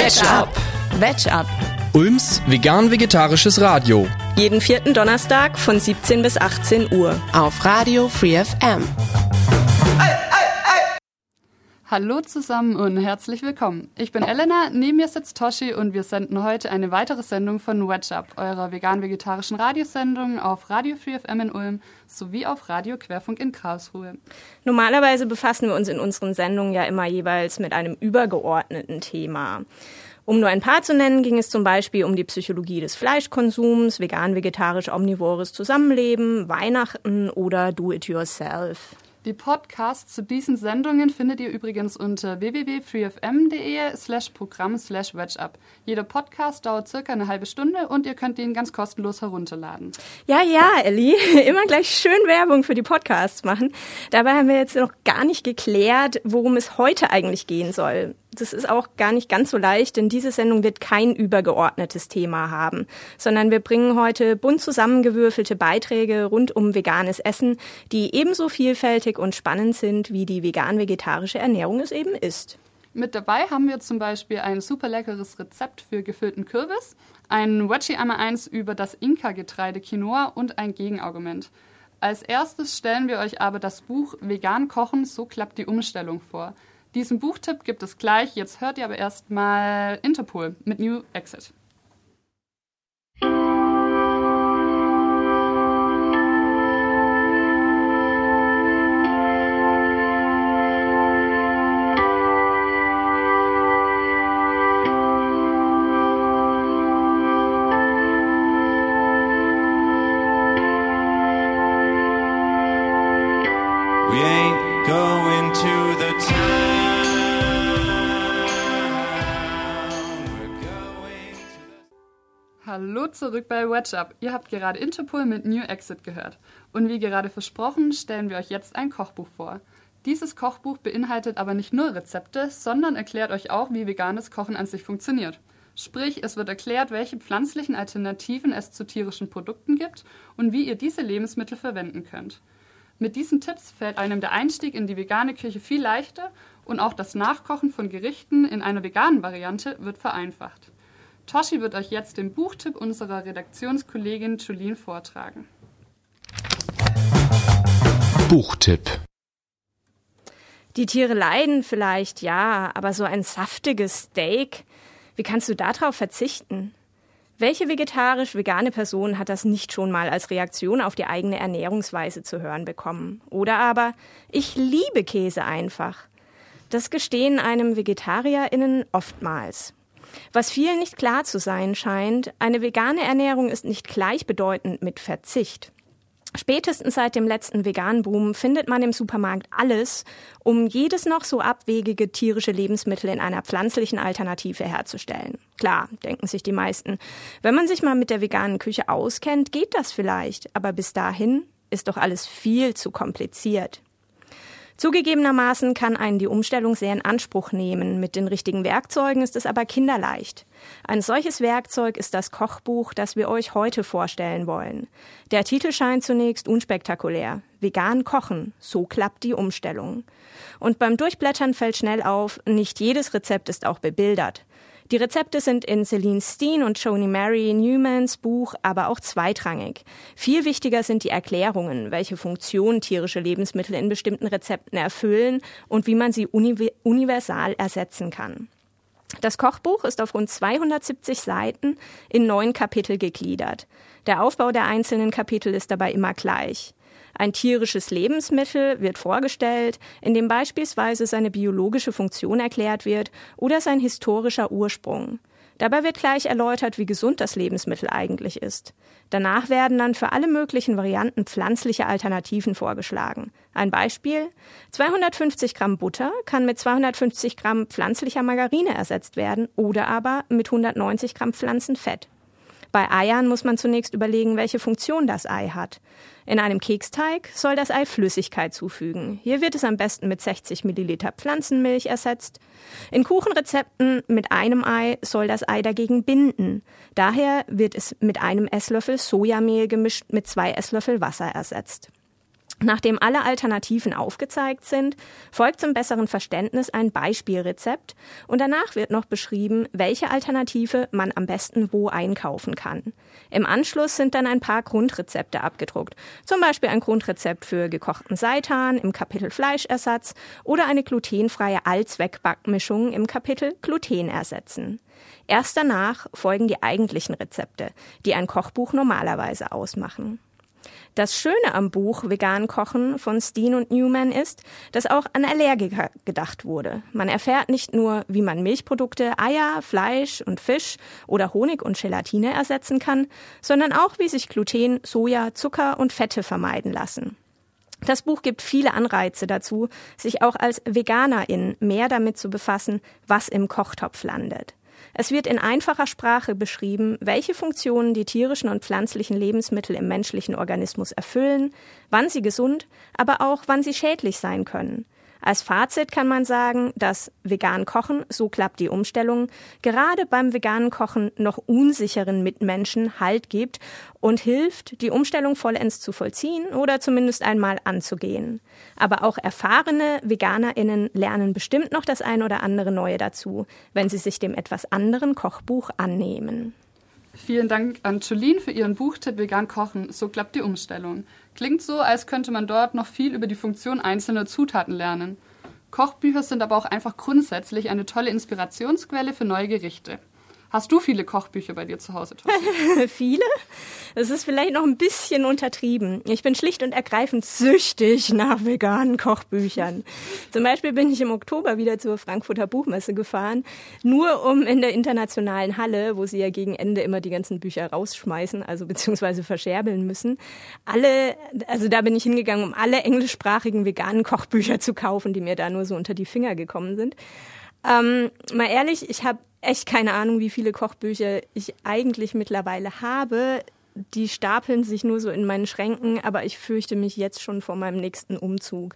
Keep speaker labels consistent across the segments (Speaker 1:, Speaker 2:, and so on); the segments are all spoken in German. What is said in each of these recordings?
Speaker 1: Veg Up.
Speaker 2: Veg Up.
Speaker 1: Ulms vegan-vegetarisches Radio.
Speaker 2: Jeden 4. Donnerstag von 17 bis 18 Uhr.
Speaker 3: Auf Radio Free FM.
Speaker 4: Hallo zusammen und herzlich willkommen. Ich bin Elena, neben mir sitzt Toshi und wir senden heute eine weitere Sendung von Veg Up, eurer vegan-vegetarischen Radiosendung auf Radio Free FM in Ulm sowie auf Radio Querfunk in Karlsruhe.
Speaker 2: Normalerweise befassen wir uns in unseren Sendungen ja immer jeweils mit einem übergeordneten Thema. Um nur ein paar zu nennen, ging es zum Beispiel um die Psychologie des Fleischkonsums, vegan-vegetarisch-omnivores Zusammenleben, Weihnachten oder Do-it-yourself.
Speaker 4: Die Podcasts zu diesen Sendungen findet ihr übrigens unter www.freefm.de/Programm/VegUp. Jeder Podcast dauert circa eine halbe Stunde und ihr könnt ihn ganz kostenlos herunterladen.
Speaker 2: Ja, Elli, immer gleich schön Werbung für die Podcasts machen. Dabei haben wir jetzt noch gar nicht geklärt, worum es heute eigentlich gehen soll. Das ist auch gar nicht ganz so leicht, denn diese Sendung wird kein übergeordnetes Thema haben, sondern wir bringen heute bunt zusammengewürfelte Beiträge rund um veganes Essen, die ebenso vielfältig und spannend sind, wie die vegan-vegetarische Ernährung es eben ist.
Speaker 4: Mit dabei haben wir zum Beispiel ein super leckeres Rezept für gefüllten Kürbis, ein Veggie einmal eins über das Inka-Getreide Quinoa und ein Gegenargument. Als erstes stellen wir euch aber das Buch Vegan kochen, so klappt die Umstellung vor. Diesen Buchtipp gibt es gleich, jetzt hört ihr aber erstmal Interpol mit New Exit.
Speaker 5: We ain't going to the town.
Speaker 4: Hallo zurück bei Veg Up. Ihr habt gerade Interpol mit New Exit gehört. Und wie gerade versprochen, stellen wir euch jetzt ein Kochbuch vor. Dieses Kochbuch beinhaltet aber nicht nur Rezepte, sondern erklärt euch auch, wie veganes Kochen an sich funktioniert. Sprich, es wird erklärt, welche pflanzlichen Alternativen es zu tierischen Produkten gibt und wie ihr diese Lebensmittel verwenden könnt. Mit diesen Tipps fällt einem der Einstieg in die vegane Küche viel leichter und auch das Nachkochen von Gerichten in einer veganen Variante wird vereinfacht. Toshi wird euch jetzt den Buchtipp unserer Redaktionskollegin Julien vortragen.
Speaker 1: Buchtipp.
Speaker 2: Die Tiere leiden vielleicht, ja, aber so ein saftiges Steak, wie kannst du darauf verzichten? Welche vegetarisch-vegane Person hat das nicht schon mal als Reaktion auf die eigene Ernährungsweise zu hören bekommen? Oder aber, ich liebe Käse einfach. Das gestehen einem VegetarierInnen oftmals. Was vielen nicht klar zu sein scheint, eine vegane Ernährung ist nicht gleichbedeutend mit Verzicht. Spätestens seit dem letzten Vegan-Boom findet man im Supermarkt alles, um jedes noch so abwegige tierische Lebensmittel in einer pflanzlichen Alternative herzustellen. Klar, denken sich die meisten. Wenn man sich mal mit der veganen Küche auskennt, geht das vielleicht. Aber bis dahin ist doch alles viel zu kompliziert. Zugegebenermaßen kann einen die Umstellung sehr in Anspruch nehmen. Mit den richtigen Werkzeugen ist es aber kinderleicht. Ein solches Werkzeug ist das Kochbuch, das wir euch heute vorstellen wollen. Der Titel scheint zunächst unspektakulär. Vegan kochen, so klappt die Umstellung. Und beim Durchblättern fällt schnell auf, nicht jedes Rezept ist auch bebildert. Die Rezepte sind in Celine Steen und Joni Mary Newmans Buch aber auch zweitrangig. Viel wichtiger sind die Erklärungen, welche Funktion tierische Lebensmittel in bestimmten Rezepten erfüllen und wie man sie universal ersetzen kann. Das Kochbuch ist auf rund 270 Seiten in 9 Kapitel gegliedert. Der Aufbau der einzelnen Kapitel ist dabei immer gleich. Ein tierisches Lebensmittel wird vorgestellt, in dem beispielsweise seine biologische Funktion erklärt wird oder sein historischer Ursprung. Dabei wird gleich erläutert, wie gesund das Lebensmittel eigentlich ist. Danach werden dann für alle möglichen Varianten pflanzliche Alternativen vorgeschlagen. Ein Beispiel: 250 Gramm Butter kann mit 250 Gramm pflanzlicher Margarine ersetzt werden oder aber mit 190 Gramm Pflanzenfett. Bei Eiern muss man zunächst überlegen, welche Funktion das Ei hat. In einem Keksteig soll das Ei Flüssigkeit zufügen. Hier wird es am besten mit 60 Milliliter Pflanzenmilch ersetzt. In Kuchenrezepten mit einem Ei soll das Ei dagegen binden. Daher wird es mit einem Esslöffel Sojamehl gemischt mit 2 Esslöffel Wasser ersetzt. Nachdem alle Alternativen aufgezeigt sind, folgt zum besseren Verständnis ein Beispielrezept und danach wird noch beschrieben, welche Alternative man am besten wo einkaufen kann. Im Anschluss sind dann ein paar Grundrezepte abgedruckt, zum Beispiel ein Grundrezept für gekochten Seitan im Kapitel Fleischersatz oder eine glutenfreie Allzweckbackmischung im Kapitel Gluten ersetzen. Erst danach folgen die eigentlichen Rezepte, die ein Kochbuch normalerweise ausmachen. Das Schöne am Buch Vegan Kochen von Steen und Newman ist, dass auch an Allergiker gedacht wurde. Man erfährt nicht nur, wie man Milchprodukte, Eier, Fleisch und Fisch oder Honig und Gelatine ersetzen kann, sondern auch, wie sich Gluten, Soja, Zucker und Fette vermeiden lassen. Das Buch gibt viele Anreize dazu, sich auch als Veganerin mehr damit zu befassen, was im Kochtopf landet. Es wird in einfacher Sprache beschrieben, welche Funktionen die tierischen und pflanzlichen Lebensmittel im menschlichen Organismus erfüllen, wann sie gesund, aber auch wann sie schädlich sein können. Als Fazit kann man sagen, dass vegan Kochen, so klappt die Umstellung, gerade beim veganen Kochen noch unsicheren Mitmenschen Halt gibt und hilft, die Umstellung vollends zu vollziehen oder zumindest einmal anzugehen. Aber auch erfahrene VeganerInnen lernen bestimmt noch das ein oder andere Neue dazu, wenn sie sich dem etwas anderen Kochbuch annehmen.
Speaker 4: Vielen Dank an Jolene für ihren Buchtipp Vegan Kochen, so klappt die Umstellung. Klingt so, als könnte man dort noch viel über die Funktion einzelner Zutaten lernen. Kochbücher sind aber auch einfach grundsätzlich eine tolle Inspirationsquelle für neue Gerichte. Hast du viele Kochbücher bei dir zu Hause, Toshi?
Speaker 2: Viele? Das ist vielleicht noch ein bisschen untertrieben. Ich bin schlicht und ergreifend süchtig nach veganen Kochbüchern. Zum Beispiel bin ich im Oktober wieder zur Frankfurter Buchmesse gefahren, nur um in der internationalen Halle, wo sie ja gegen Ende immer die ganzen Bücher rausschmeißen, also beziehungsweise verscherbeln müssen, da bin ich hingegangen, um alle englischsprachigen veganen Kochbücher zu kaufen, die mir da nur so unter die Finger gekommen sind. Mal ehrlich, ich habe echt keine Ahnung, wie viele Kochbücher ich eigentlich mittlerweile habe. Die stapeln sich nur so in meinen Schränken, aber ich fürchte mich jetzt schon vor meinem nächsten Umzug.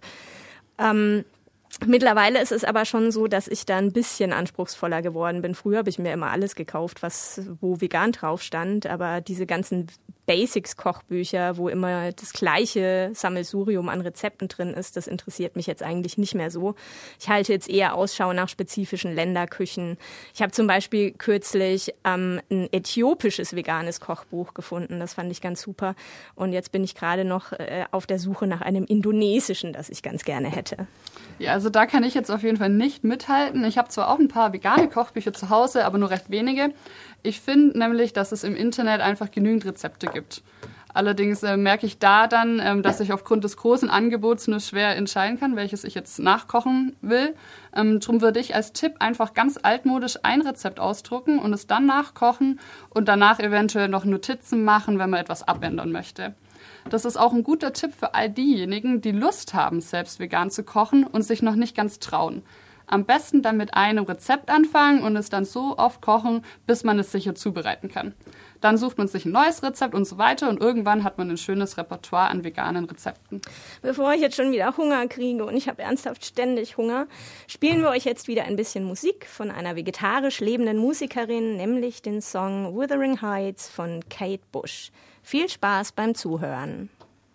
Speaker 2: Mittlerweile ist es aber schon so, dass ich da ein bisschen anspruchsvoller geworden bin. Früher habe ich mir immer alles gekauft, wo vegan drauf stand, aber diese ganzen Basics-Kochbücher, wo immer das gleiche Sammelsurium an Rezepten drin ist, das interessiert mich jetzt eigentlich nicht mehr so. Ich halte jetzt eher Ausschau nach spezifischen Länderküchen. Ich habe zum Beispiel kürzlich ein äthiopisches veganes Kochbuch gefunden. Das fand ich ganz super. Und jetzt bin ich gerade noch auf der Suche nach einem indonesischen, das ich ganz gerne hätte.
Speaker 4: Ja, also da kann ich jetzt auf jeden Fall nicht mithalten. Ich habe zwar auch ein paar vegane Kochbücher zu Hause, aber nur recht wenige. Ich finde nämlich, dass es im Internet einfach genügend Rezepte gibt. Allerdings merke ich da dann, dass ich aufgrund des großen Angebots nur schwer entscheiden kann, welches ich jetzt nachkochen will. Drum würde ich als Tipp einfach ganz altmodisch ein Rezept ausdrucken und es dann nachkochen und danach eventuell noch Notizen machen, wenn man etwas abändern möchte. Das ist auch ein guter Tipp für all diejenigen, die Lust haben, selbst vegan zu kochen und sich noch nicht ganz trauen. Am besten dann mit einem Rezept anfangen und es dann so oft kochen, bis man es sicher zubereiten kann. Dann sucht man sich ein neues Rezept und so weiter und irgendwann hat man ein schönes Repertoire an veganen Rezepten.
Speaker 2: Bevor ich jetzt schon wieder Hunger kriege und ich habe ernsthaft ständig Hunger, spielen wir euch jetzt wieder ein bisschen Musik von einer vegetarisch lebenden Musikerin, nämlich den Song Wuthering Heights von Kate Bush. Viel Spaß beim Zuhören.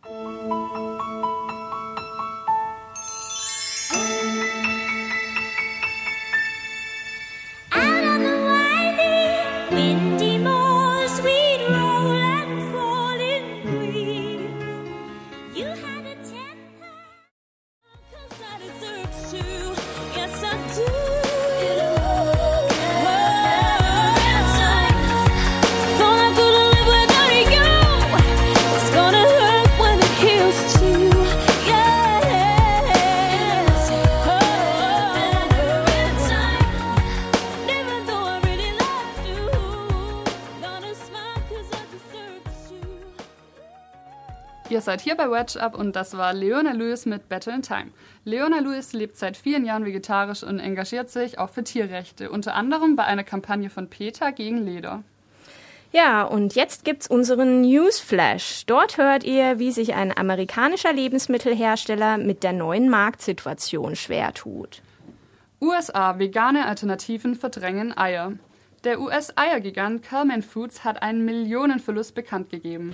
Speaker 4: Ihr seid hier bei Wedge Up und das war Leona Lewis mit Better in Time. Leona Lewis lebt seit 4 Jahren vegetarisch und engagiert sich auch für Tierrechte, unter anderem bei einer Kampagne von PETA gegen Leder.
Speaker 2: Ja, und jetzt gibt's unseren Newsflash. Dort hört ihr, wie sich ein amerikanischer Lebensmittelhersteller mit der neuen Marktsituation schwer tut.
Speaker 4: USA, vegane Alternativen verdrängen Eier. Der US-Eiergigant Kalman Foods hat einen Millionenverlust bekannt gegeben.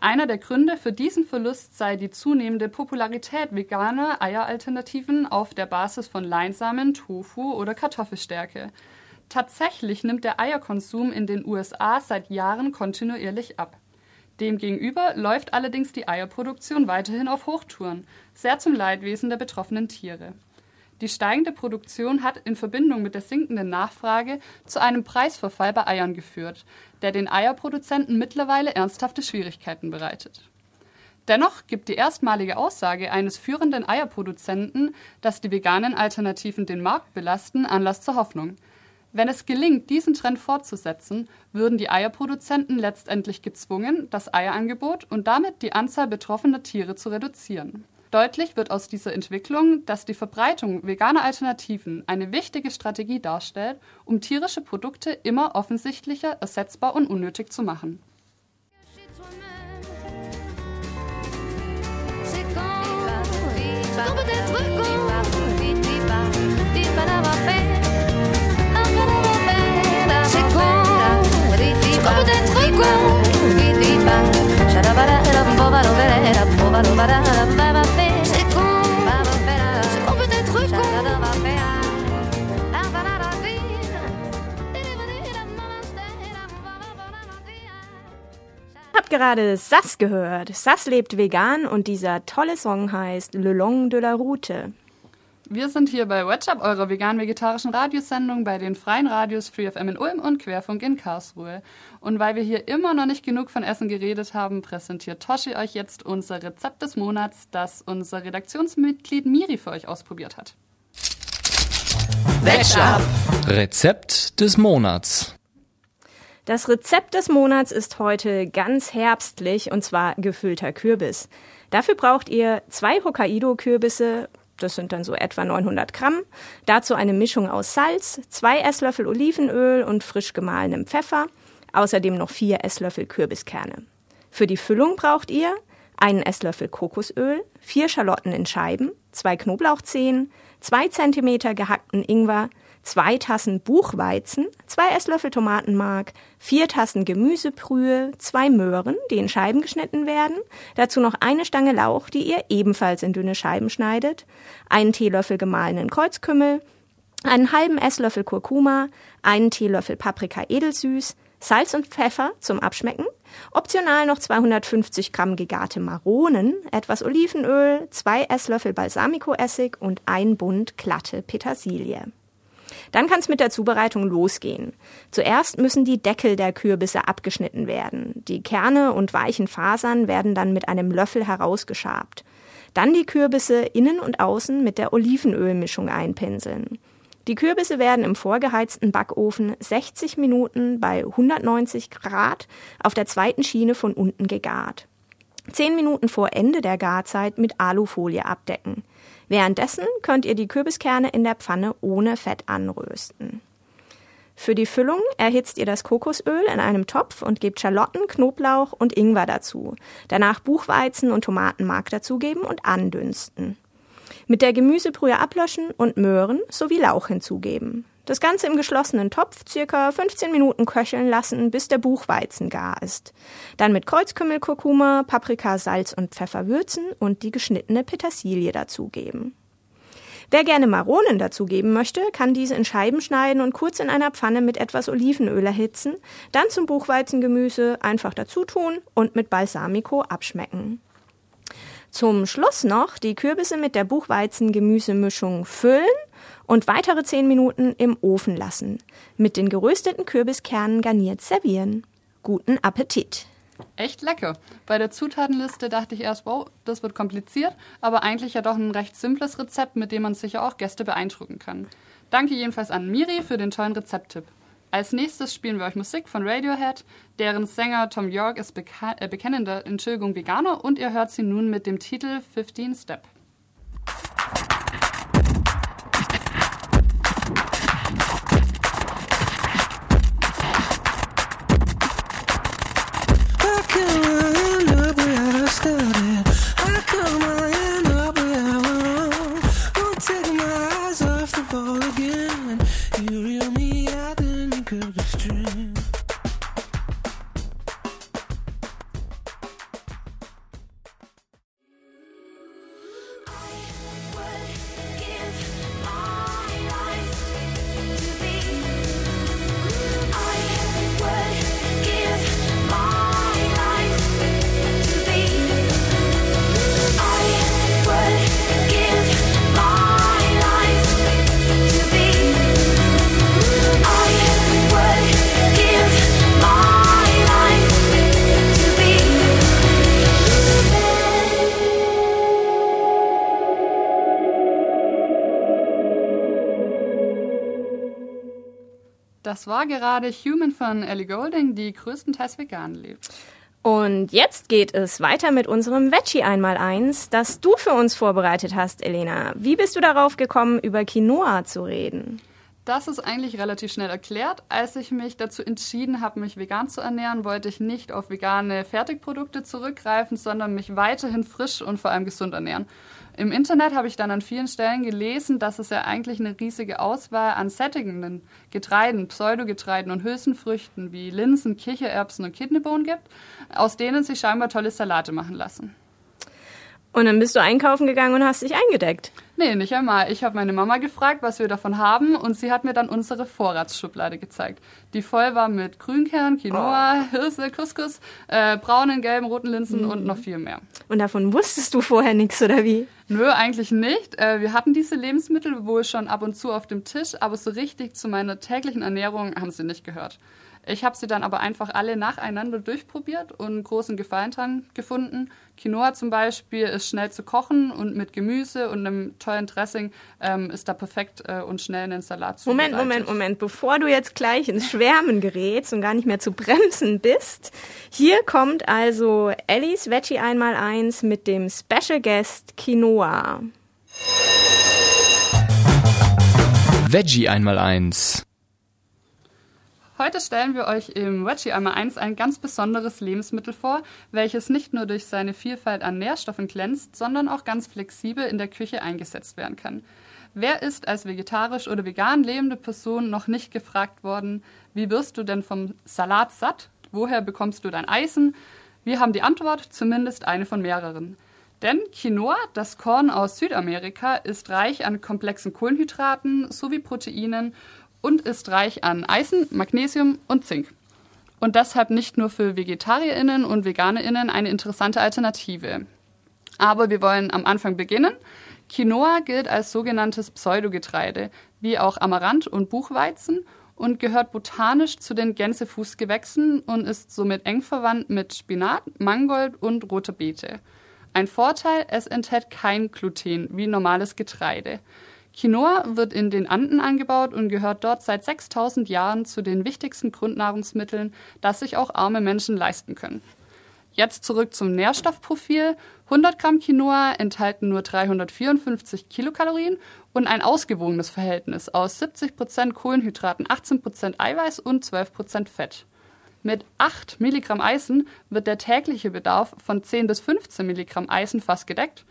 Speaker 4: Einer der Gründe für diesen Verlust sei die zunehmende Popularität veganer Eieralternativen auf der Basis von Leinsamen, Tofu oder Kartoffelstärke. Tatsächlich nimmt der Eierkonsum in den USA seit Jahren kontinuierlich ab. Demgegenüber läuft allerdings die Eierproduktion weiterhin auf Hochtouren, sehr zum Leidwesen der betroffenen Tiere. Die steigende Produktion hat in Verbindung mit der sinkenden Nachfrage zu einem Preisverfall bei Eiern geführt, der den Eierproduzenten mittlerweile ernsthafte Schwierigkeiten bereitet. Dennoch gibt die erstmalige Aussage eines führenden Eierproduzenten, dass die veganen Alternativen den Markt belasten, Anlass zur Hoffnung. Wenn es gelingt, diesen Trend fortzusetzen, würden die Eierproduzenten letztendlich gezwungen, das Eierangebot und damit die Anzahl betroffener Tiere zu reduzieren. Deutlich wird aus dieser Entwicklung, dass die Verbreitung veganer Alternativen eine wichtige Strategie darstellt, um tierische Produkte immer offensichtlicher, ersetzbar und unnötig zu machen.
Speaker 2: Habt gerade Sass gehört. Sass lebt vegan und dieser tolle Song heißt Le Long de la Route.
Speaker 4: Wir sind hier bei WhatsApp, eurer vegan-vegetarischen Radiosendung bei den freien Radios Free FM in Ulm und Querfunk in Karlsruhe. Und weil wir hier immer noch nicht genug von Essen geredet haben, präsentiert Toschi euch jetzt unser Rezept des Monats, das unser Redaktionsmitglied Miri für euch ausprobiert hat.
Speaker 1: WhatsApp. Rezept des Monats.
Speaker 2: Das Rezept des Monats ist heute ganz herbstlich und zwar gefüllter Kürbis. Dafür braucht ihr 2 Hokkaido-Kürbisse, das sind dann so etwa 900 Gramm, dazu eine Mischung aus Salz, 2 Esslöffel Olivenöl und frisch gemahlenem Pfeffer, außerdem noch 4 Esslöffel Kürbiskerne. Für die Füllung braucht ihr 1 Esslöffel Kokosöl, 4 Schalotten in Scheiben, 2 Knoblauchzehen, 2 Zentimeter gehackten Ingwer, 2 Tassen Buchweizen, 2 Esslöffel Tomatenmark, 4 Tassen Gemüsebrühe, 2 Möhren, die in Scheiben geschnitten werden, dazu noch eine Stange Lauch, die ihr ebenfalls in dünne Scheiben schneidet, einen Teelöffel gemahlenen Kreuzkümmel, einen halben Esslöffel Kurkuma, einen Teelöffel Paprika edelsüß, Salz und Pfeffer zum Abschmecken, optional noch 250 Gramm gegarte Maronen, etwas Olivenöl, 2 Esslöffel Balsamicoessig und ein Bund glatte Petersilie. Dann kann es mit der Zubereitung losgehen. Zuerst müssen die Deckel der Kürbisse abgeschnitten werden. Die Kerne und weichen Fasern werden dann mit einem Löffel herausgeschabt. Dann die Kürbisse innen und außen mit der Olivenölmischung einpinseln. Die Kürbisse werden im vorgeheizten Backofen 60 Minuten bei 190 Grad auf der zweiten Schiene von unten gegart. 10 Minuten vor Ende der Garzeit mit Alufolie abdecken. Währenddessen könnt ihr die Kürbiskerne in der Pfanne ohne Fett anrösten. Für die Füllung erhitzt ihr das Kokosöl in einem Topf und gebt Schalotten, Knoblauch und Ingwer dazu. Danach Buchweizen und Tomatenmark dazugeben und andünsten. Mit der Gemüsebrühe ablöschen und Möhren sowie Lauch hinzugeben. Das Ganze im geschlossenen Topf ca. 15 Minuten köcheln lassen, bis der Buchweizen gar ist. Dann mit Kreuzkümmel, Kurkuma, Paprika, Salz und Pfeffer würzen und die geschnittene Petersilie dazugeben. Wer gerne Maronen dazugeben möchte, kann diese in Scheiben schneiden und kurz in einer Pfanne mit etwas Olivenöl erhitzen, dann zum Buchweizengemüse einfach dazu tun und mit Balsamico abschmecken. Zum Schluss noch die Kürbisse mit der Buchweizen-Gemüsemischung füllen und weitere 10 Minuten im Ofen lassen. Mit den gerösteten Kürbiskernen garniert servieren. Guten Appetit!
Speaker 4: Echt lecker. Bei der Zutatenliste dachte ich erst, wow, das wird kompliziert, aber eigentlich ja doch ein recht simples Rezept, mit dem man sicher auch Gäste beeindrucken kann. Danke jedenfalls an Miri für den tollen Rezepttipp. Als nächstes spielen wir euch Musik von Radiohead, deren Sänger Tom York ist bekennender Veganer und ihr hört sie nun mit dem Titel 15 Step. Das war gerade Human von Ellie Goulding, die größtenteils vegan lebt.
Speaker 2: Und jetzt geht es weiter mit unserem Veggie Einmaleins, das du für uns vorbereitet hast, Elena. Wie bist du darauf gekommen, über Quinoa zu reden?
Speaker 4: Das ist eigentlich relativ schnell erklärt. Als ich mich dazu entschieden habe, mich vegan zu ernähren, wollte ich nicht auf vegane Fertigprodukte zurückgreifen, sondern mich weiterhin frisch und vor allem gesund ernähren. Im Internet habe ich dann an vielen Stellen gelesen, dass es ja eigentlich eine riesige Auswahl an sättigenden Getreiden, Pseudogetreiden und Hülsenfrüchten wie Linsen, Kichererbsen und Kidneybohnen gibt, aus denen sich scheinbar tolle Salate machen lassen.
Speaker 2: Und dann bist du einkaufen gegangen und hast dich eingedeckt.
Speaker 4: Nee, nicht einmal. Ich habe meine Mama gefragt, was wir davon haben, und sie hat mir dann unsere Vorratsschublade gezeigt, die voll war mit Grünkern, Quinoa, Hirse, Couscous, braunen, gelben, roten Linsen und noch viel mehr.
Speaker 2: Und davon wusstest du vorher nichts, oder wie?
Speaker 4: Nö, eigentlich nicht. Wir hatten diese Lebensmittel wohl schon ab und zu auf dem Tisch, aber so richtig zu meiner täglichen Ernährung haben sie nicht gehört. Ich habe sie dann aber einfach alle nacheinander durchprobiert und großen Gefallen dran gefunden. Quinoa zum Beispiel ist schnell zu kochen und mit Gemüse und einem tollen Dressing ist da perfekt und schnell in den Salat zubereitet.
Speaker 2: Moment. Bevor du jetzt gleich ins Schwärmen gerätst und gar nicht mehr zu bremsen bist, hier kommt also Ellis Veggie Einmaleins mit dem Special Guest Quinoa.
Speaker 1: Veggie Einmaleins.
Speaker 4: Heute stellen wir euch im Veggie Einmaleins ein ganz besonderes Lebensmittel vor, welches nicht nur durch seine Vielfalt an Nährstoffen glänzt, sondern auch ganz flexibel in der Küche eingesetzt werden kann. Wer ist als vegetarisch oder vegan lebende Person noch nicht gefragt worden, wie wirst du denn vom Salat satt? Woher bekommst du dein Eisen? Wir haben die Antwort, zumindest eine von mehreren. Denn Quinoa, das Korn aus Südamerika, ist reich an komplexen Kohlenhydraten sowie Proteinen und ist reich an Eisen, Magnesium und Zink. Und deshalb nicht nur für VegetarierInnen und VeganerInnen eine interessante Alternative. Aber wir wollen am Anfang beginnen. Quinoa gilt als sogenanntes Pseudogetreide, wie auch Amaranth und Buchweizen, und gehört botanisch zu den Gänsefußgewächsen und ist somit eng verwandt mit Spinat, Mangold und roter Beete. Ein Vorteil, es enthält kein Gluten wie normales Getreide. Quinoa wird in den Anden angebaut und gehört dort seit 6000 Jahren zu den wichtigsten Grundnahrungsmitteln, das sich auch arme Menschen leisten können. Jetzt zurück zum Nährstoffprofil. 100 Gramm Quinoa enthalten nur 354 Kilokalorien und ein ausgewogenes Verhältnis aus 70% Kohlenhydraten, 18% Eiweiß und 12% Fett. Mit 8 Milligramm Eisen wird der tägliche Bedarf von 10 bis 15 Milligramm Eisen fast gedeckt.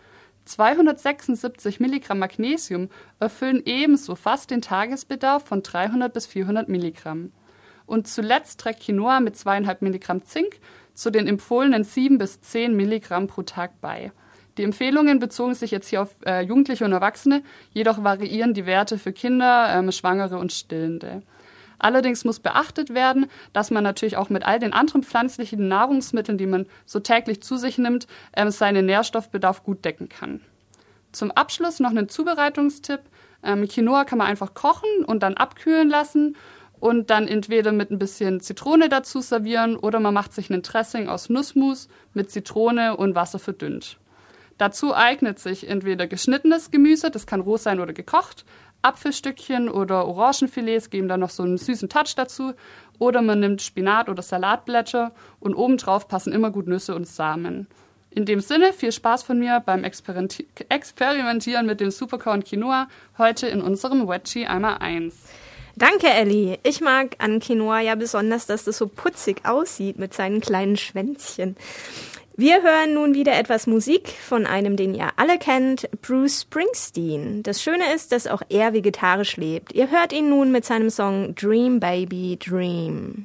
Speaker 4: 276 Milligramm Magnesium erfüllen ebenso fast den Tagesbedarf von 300 bis 400 Milligramm. Und zuletzt trägt Quinoa mit 2,5 Milligramm Zink zu den empfohlenen 7 bis 10 Milligramm pro Tag bei. Die Empfehlungen bezogen sich jetzt hier auf Jugendliche und Erwachsene, jedoch variieren die Werte für Kinder, Schwangere und Stillende. Allerdings muss beachtet werden, dass man natürlich auch mit all den anderen pflanzlichen Nahrungsmitteln, die man so täglich zu sich nimmt, seinen Nährstoffbedarf gut decken kann. Zum Abschluss noch einen Zubereitungstipp. Quinoa kann man einfach kochen und dann abkühlen lassen und dann entweder mit ein bisschen Zitrone dazu servieren oder man macht sich einen Dressing aus Nussmus mit Zitrone und Wasser verdünnt. Dazu eignet sich entweder geschnittenes Gemüse, das kann roh sein oder gekocht, Apfelstückchen oder Orangenfilets geben da noch so einen süßen Touch dazu. Oder man nimmt Spinat oder Salatblätter und obendrauf passen immer gut Nüsse und Samen. In dem Sinne, viel Spaß von mir beim Experimentieren mit dem Superkorn Quinoa heute in unserem Veggie Einmaleins.
Speaker 2: Danke, Elli. Ich mag an Quinoa ja besonders, dass das so putzig aussieht mit seinen kleinen Schwänzchen. Wir hören nun wieder etwas Musik von einem, den ihr alle kennt, Bruce Springsteen. Das Schöne ist, dass auch er vegetarisch lebt. Ihr hört ihn nun mit seinem Song Dream Baby Dream.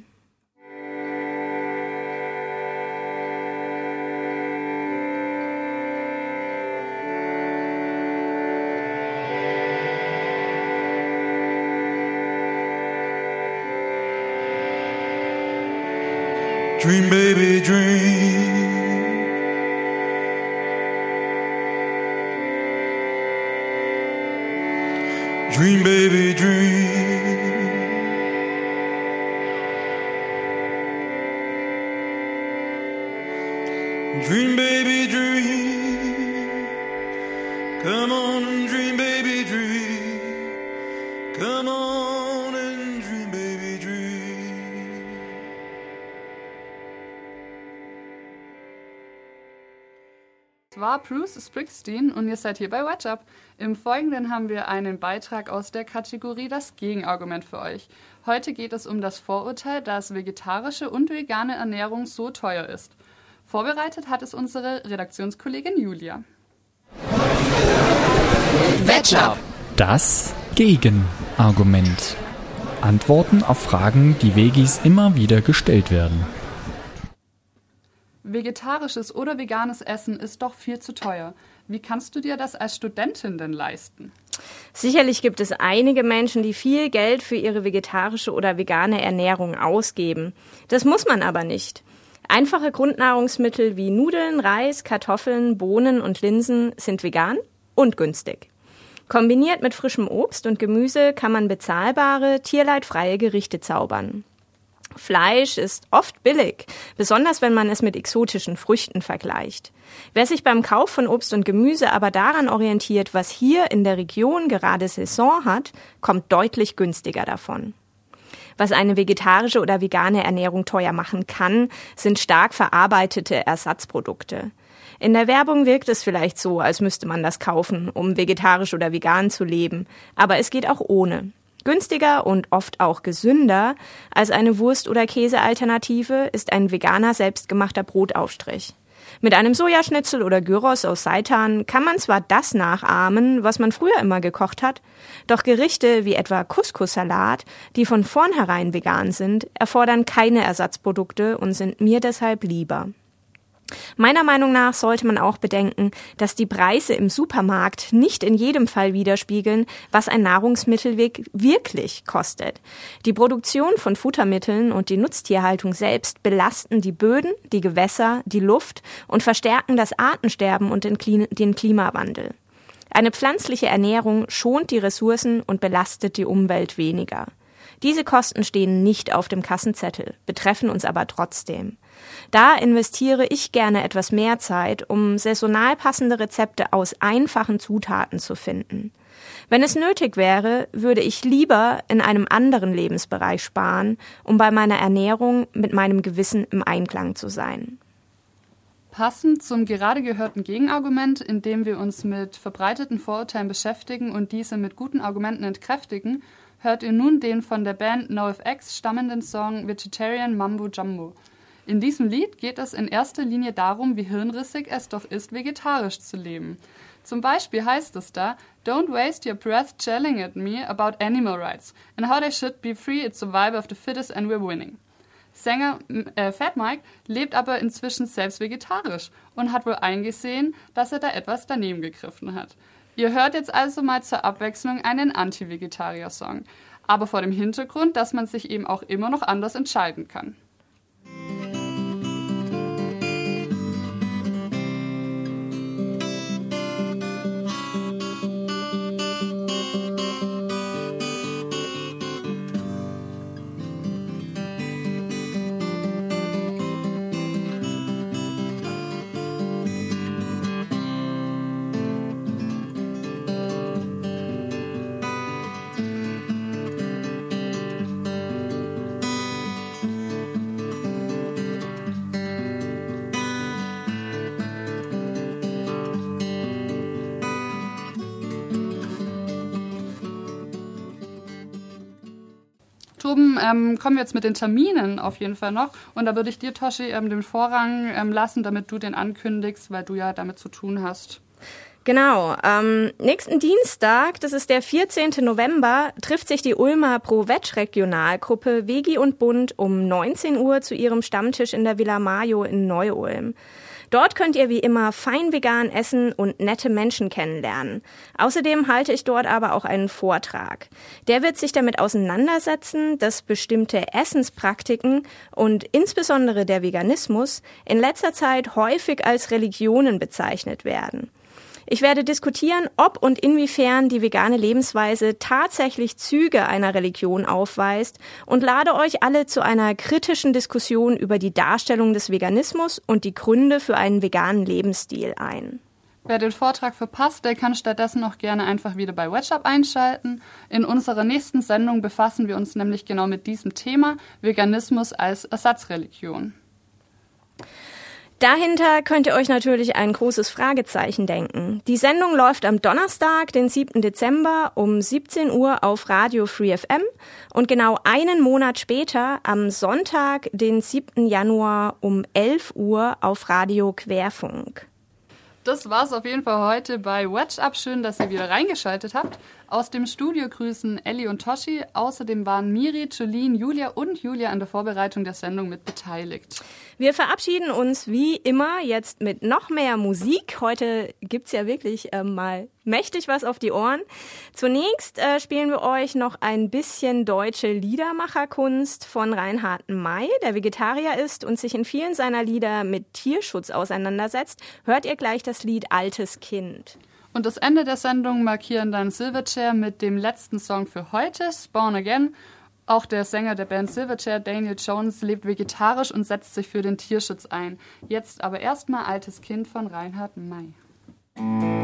Speaker 5: Dream, baby, dream. Dream, baby, dream. Dream, baby, dream. Come on and dream, baby, dream. Come on and dream, baby, dream.
Speaker 4: war Bruce Springsteen und ihr seid hier bei Wedge Up. Im Folgenden haben wir einen Beitrag aus der Kategorie Das Gegenargument für euch. Heute geht es um das Vorurteil, dass vegetarische und vegane Ernährung so teuer ist. Vorbereitet hat es unsere Redaktionskollegin Julia.
Speaker 3: Wedge Up.
Speaker 1: Das Gegenargument. Antworten auf Fragen, die Vegis immer wieder gestellt werden.
Speaker 4: Vegetarisches oder veganes Essen ist doch viel zu teuer. Wie kannst du dir das als Studentin denn leisten?
Speaker 2: Sicherlich gibt es einige Menschen, die viel Geld für ihre vegetarische oder vegane Ernährung ausgeben. Das muss man aber nicht. Einfache Grundnahrungsmittel wie Nudeln, Reis, Kartoffeln, Bohnen und Linsen sind vegan und günstig. Kombiniert mit frischem Obst und Gemüse kann man bezahlbare, tierleidfreie Gerichte zaubern. Fleisch ist oft billig, besonders wenn man es mit exotischen Früchten vergleicht. Wer sich beim Kauf von Obst und Gemüse aber daran orientiert, was hier in der Region gerade Saison hat, kommt deutlich günstiger davon. Was eine vegetarische oder vegane Ernährung teuer machen kann, sind stark verarbeitete Ersatzprodukte. In der Werbung wirkt es vielleicht so, als müsste man das kaufen, um vegetarisch oder vegan zu leben, aber es geht auch ohne. Günstiger und oft auch gesünder als eine Wurst- oder Käsealternative ist ein veganer selbstgemachter Brotaufstrich. Mit einem Sojaschnitzel oder Gyros aus Seitan kann man zwar das nachahmen, was man früher immer gekocht hat, doch Gerichte wie etwa Couscous-Salat, die von vornherein vegan sind, erfordern keine Ersatzprodukte und sind mir deshalb lieber. Meiner Meinung nach sollte man auch bedenken, dass die Preise im Supermarkt nicht in jedem Fall widerspiegeln, was ein Nahrungsmittel wirklich kostet. Die Produktion von Futtermitteln und die Nutztierhaltung selbst belasten die Böden, die Gewässer, die Luft und verstärken das Artensterben und den Klimawandel. Eine pflanzliche Ernährung schont die Ressourcen und belastet die Umwelt weniger. Diese Kosten stehen nicht auf dem Kassenzettel, betreffen uns aber trotzdem. Da investiere ich gerne etwas mehr Zeit, um saisonal passende Rezepte aus einfachen Zutaten zu finden. Wenn es nötig wäre, würde ich lieber in einem anderen Lebensbereich sparen, um bei meiner Ernährung mit meinem Gewissen im Einklang zu sein.
Speaker 4: Passend zum gerade gehörten Gegenargument, indem wir uns mit verbreiteten Vorurteilen beschäftigen und diese mit guten Argumenten entkräftigen, hört ihr nun den von der Band NoFX stammenden Song Vegetarian Mambo Jumbo. In diesem Lied geht es in erster Linie darum, wie hirnrissig es doch ist, vegetarisch zu leben. Zum Beispiel heißt es da, "Don't waste your breath yelling at me about animal rights and how they should be free, it's survival of the fittest and we're winning." Sänger Fat Mike lebt aber inzwischen selbst vegetarisch und hat wohl eingesehen, dass er da etwas daneben gegriffen hat. Ihr hört jetzt also mal zur Abwechslung einen Anti-Vegetarier-Song, aber vor dem Hintergrund, dass man sich eben auch immer noch anders entscheiden kann. Toben, kommen wir jetzt mit den Terminen auf jeden Fall noch. Und da würde ich dir, Toshi, den Vorrang lassen, damit du den ankündigst, weil du ja damit zu tun hast.
Speaker 2: Genau, nächsten Dienstag, das ist der 14. November, trifft sich die Ulmer Pro-Veg-Regionalgruppe Vegi und Bund um 19 Uhr zu ihrem Stammtisch in der Villa Mayo in Neu-Ulm. Dort könnt ihr wie immer fein vegan essen und nette Menschen kennenlernen. Außerdem halte ich dort aber auch einen Vortrag. Der wird sich damit auseinandersetzen, dass bestimmte Essenspraktiken und insbesondere der Veganismus in letzter Zeit häufig als Religionen bezeichnet werden. Ich werde diskutieren, ob und inwiefern die vegane Lebensweise tatsächlich Züge einer Religion aufweist und lade euch alle zu einer kritischen Diskussion über die Darstellung des Veganismus und die Gründe für einen veganen Lebensstil ein.
Speaker 4: Wer den Vortrag verpasst, der kann stattdessen auch gerne einfach wieder bei Wedge Up einschalten. In unserer nächsten Sendung befassen wir uns nämlich genau mit diesem Thema, Veganismus als Ersatzreligion.
Speaker 2: Dahinter könnt ihr euch natürlich ein großes Fragezeichen denken. Die Sendung läuft am Donnerstag, den 7. Dezember um 17 Uhr auf Radio Free FM und genau einen Monat später am Sonntag, den 7. Januar um 11 Uhr auf Radio Querfunk.
Speaker 4: Das war's auf jeden Fall heute bei Wedge Up. Schön, dass ihr wieder reingeschaltet habt. Aus dem Studio grüßen Elli und Toshi. Außerdem waren Miri, Jolene, Julia und Julia an der Vorbereitung der Sendung mit beteiligt.
Speaker 2: Wir verabschieden uns wie immer jetzt mit noch mehr Musik. Heute gibt's ja wirklich mal mächtig was auf die Ohren. Zunächst spielen wir euch noch ein bisschen deutsche Liedermacherkunst von Reinhard May, der Vegetarier ist und sich in vielen seiner Lieder mit Tierschutz auseinandersetzt. Hört ihr gleich das Lied Altes Kind.
Speaker 4: Und das Ende der Sendung markieren dann Silverchair mit dem letzten Song für heute, Spawn Again. Auch der Sänger der Band Silverchair, Daniel Jones, lebt vegetarisch und setzt sich für den Tierschutz ein. Jetzt aber erstmal Altes Kind von Reinhard May.